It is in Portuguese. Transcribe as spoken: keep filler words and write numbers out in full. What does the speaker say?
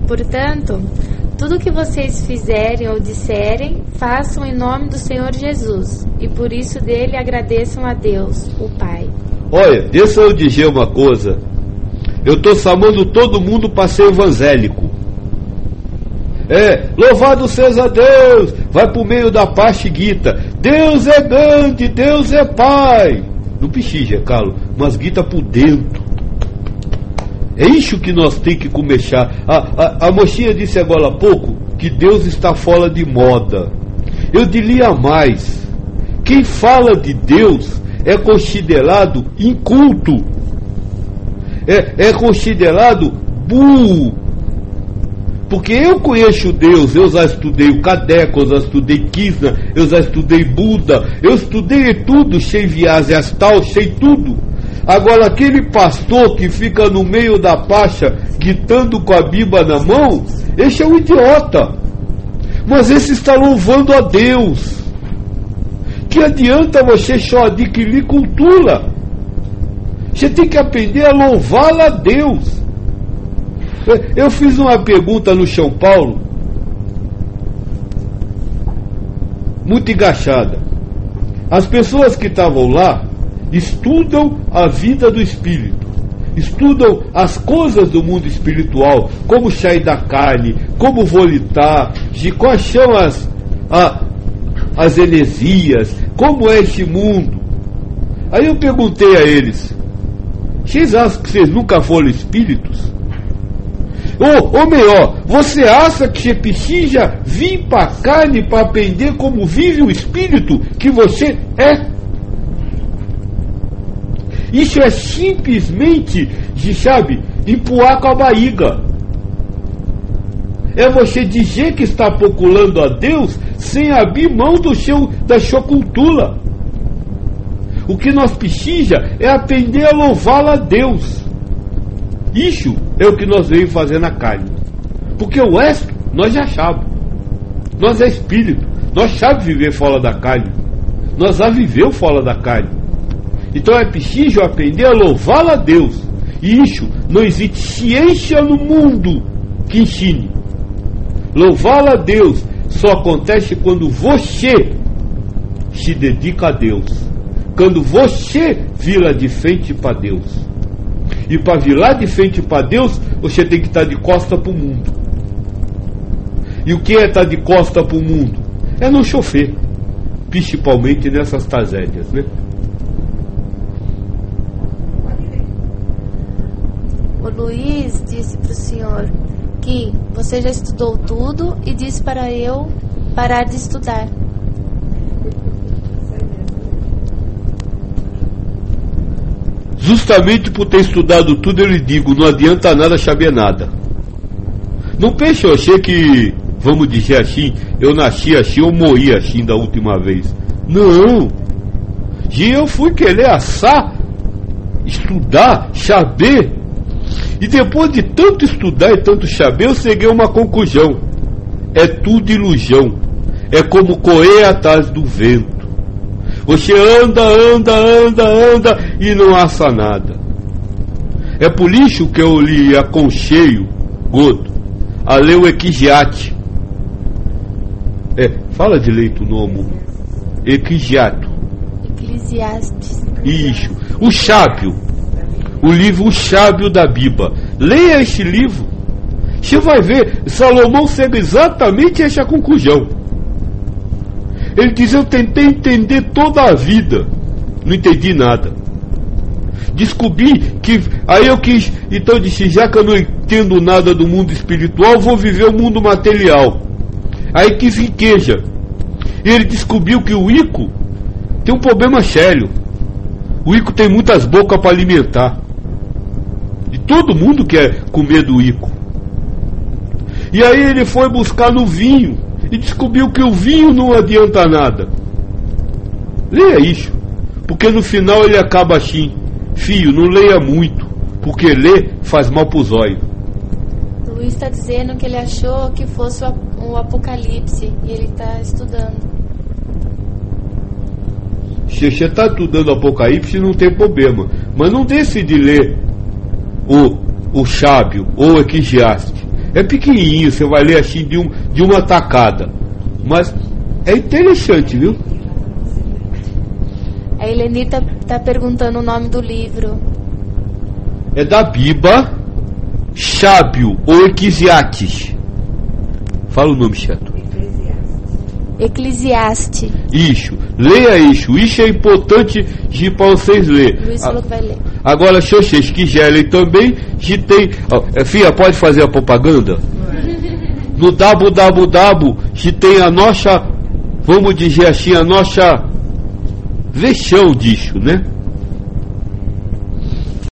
Portanto, tudo que vocês fizerem ou disserem, façam em nome do Senhor Jesus, e por isso dele agradeçam a Deus, o Pai. Olha, deixa eu dizer uma coisa. Eu estou chamando todo mundo para ser evangélico. É, louvado seja Deus, vai para o meio da parte e grita: Deus é grande, Deus é Pai. Não pechinja, Carlos, mas grita por dentro. É isso que nós temos que começar. A, a, a mocinha disse agora há pouco que Deus está fora de moda. Eu diria mais: quem fala de Deus é considerado inculto, é, é considerado burro. Porque eu conheço Deus, eu já estudei o Kardec, eu já estudei Krishna, eu já estudei Buda, eu estudei tudo, sei viagem astral, sei tudo. Agora aquele pastor que fica no meio da pacha gritando com a Bíblia na mão, esse é um idiota. Mas esse está louvando a Deus. Que adianta você só adquirir cultura? Você tem que aprender a louvar a Deus. Eu fiz uma pergunta no São Paulo, muito engraçada. As pessoas que estavam lá estudam a vida do espírito, estudam as coisas do mundo espiritual, como sair da carne, como voltar, de quais são as, a, as heresias, como é esse mundo. Aí eu perguntei a eles: vocês acham que vocês nunca foram espíritos? Ou, ou melhor, você acha que você precisa vir para a carne para aprender como vive o espírito que você é? Isso é simplesmente, de, sabe, empurrar com a barriga. É você dizer que está procurando a Deus sem abrir mão do seu, da sua cultura. O que nós precisamos é aprender a louvar a Deus. Isso é o que nós veio fazer na carne. Porque o resto nós já sabemos. Nós é espírito. Nós sabemos viver fora da carne. Nós já vivemos fora da carne. Então é preciso aprender a louvar a Deus. E isso não existe ciência no mundo que ensine. Louvar a Deus só acontece quando você se dedica a Deus. Quando você vira de frente para Deus. E para virar de frente para Deus, você tem que estar de costa para o mundo. E o que é estar de costa para o mundo? É não chover, principalmente nessas tragédias, né? O Luiz disse para o senhor que você já estudou tudo e disse para eu parar de estudar. Justamente por ter estudado tudo, eu lhe digo: não adianta nada saber nada. Não pense, eu achei que, vamos dizer assim, eu nasci assim, eu morri assim da última vez. Não. E eu fui querer assar, estudar, saber. E depois de tanto estudar e tanto saber, eu cheguei a uma conclusão: é tudo ilusão. É como correr atrás do vento. Você anda, anda, anda, anda e não acha nada. É por isso que eu lhe aconselho, Godo, a ler o Eclesiastes. É, fala direito o nome. Eclesiastes. Eclesiastes. Isso. O sábio. O livro O Sábio da Bíblia. Leia esse livro. Você vai ver, Salomão chega exatamente a essa conclusão. Ele diz: eu tentei entender toda a vida, não entendi nada. Descobri que, aí eu quis, então disse: já que eu não entendo nada do mundo espiritual, vou viver o mundo material. Aí quis riqueza. E ele descobriu que o rico tem um problema sério. O rico tem muitas bocas para alimentar. E todo mundo quer comer do rico. E aí ele foi buscar no vinho e descobriu que o vinho não adianta nada. Leia isso, porque no final ele acaba assim: filho, não leia muito, porque ler faz mal para os olhos. O Luiz está dizendo que ele achou que fosse o Apocalipse e ele está estudando. Se você está estudando Apocalipse, não tem problema, mas não deixe de ler o, o sábio ou o Eclesiastes. É pequenininho, você vai ler assim de, um, de uma tacada. Mas é interessante, viu? A Helenita está perguntando o nome do livro. É da Biba, Sábio ou Eclesiastes. Fala o nome, chato. Eclesiastes. Isso, leia isso. Isso é importante de para vocês lerem. Luiz falou que vai ler. Agora, se vocês quiserem também, se tem. Ó, filha, pode fazer a propaganda? No W W W, se tem a nossa, vamos dizer assim, a nossa versão disso, né?